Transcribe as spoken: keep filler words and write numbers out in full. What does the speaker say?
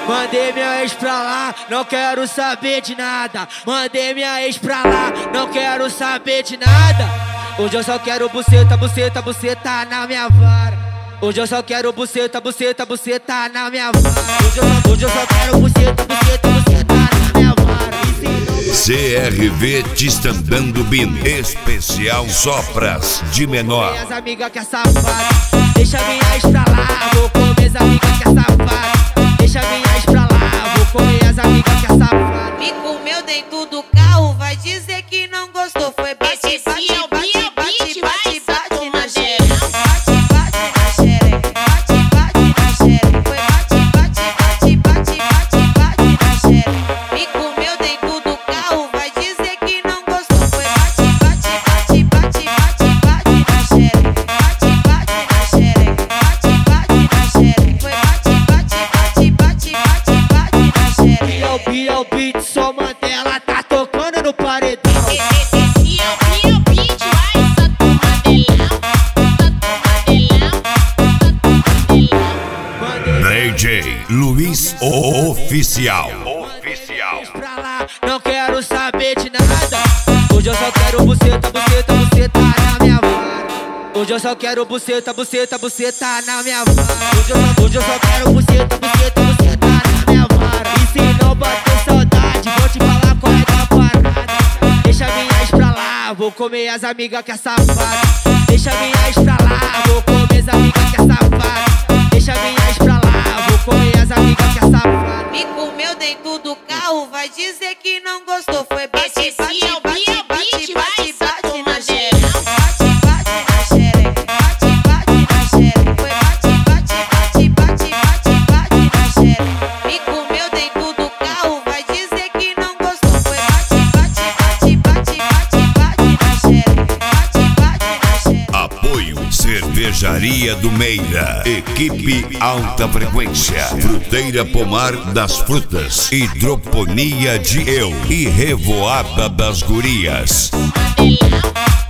Mandei minha ex pra lá, não quero saber de nada. Mandei minha ex pra lá, não quero saber de nada. Hoje eu só quero buceta, buceta, buceta na minha vara. Hoje eu só quero buceta, buceta, buceta na minha vara. Hoje eu só, hoje eu só quero buceta, buceta, buceta na minha vara. C R V Tistandando Bin, especial só pras de menor. Minhas amigas que é safada, deixa minha ex pra lá, vou comer as amigas que é safada. Deixa minha ex pra lá, vou comer as amigas que é safada. Me comeu dentro do carro, vai dizer que não gostou. Foi bate, bate, bate, bate, bate, bate, bate na xereca. Bate, bate na xereca, bate, bate na xereca. Foi bate, bate, bate, bate, bate, bate na xereca. Me comeu dentro do carro, vai dizer que não gostou. Foi bate, bate, bate, bate, bate, bate na xereca. Bate, bate na xereca, bate, bate na xereca. Foi bate, bate, bate, bate, bate, bate na xereca. E é o beat, é o beat, só Mandela tá tocando no paredão. Esse é o beat, é o beat, vai, só tu Mandelão, só tu Mandelão, só tu Mandelão. D J Luiz Oficial. Oficial. Pra lá, não quero saber de nada. Hoje eu só quero buceta, buceta, buceta na minha vara. Hoje eu só quero buceta, buceta, buceta na minha vara. Hoje eu só, hoje eu só quero buceta, buceta, buceta na minha vara. E se não bater saudade, vou te falar qual é da parada. Deixa minha ex pra lá, vou comer as amigas que é safada. Deixa minha ex pra lá, vou comer as amigas que é safada. Deixa minha ex pra lá, vou comer as amigas que é safada. Me comeu dentro do carro, vai dizer que não gostou. Foi bate, bate, bate, bate, bate, bate, bate na xereca. Bate, bate na xereca, bate, bate na xereca. Foi bate, bate, bate, bate, bate, bate na xereca. Me comeu dentro do carro, vai dizer que não gostou. Foi bate, bate, bate, bate, bate, bate na xereca. Bate, bate na xereca. Apoio Cervejaria do Meira, equipe alta frequência, Fruteira Pomar das Frutas, Hidroponia de Eu e Revoada das Gurias. Mandelão.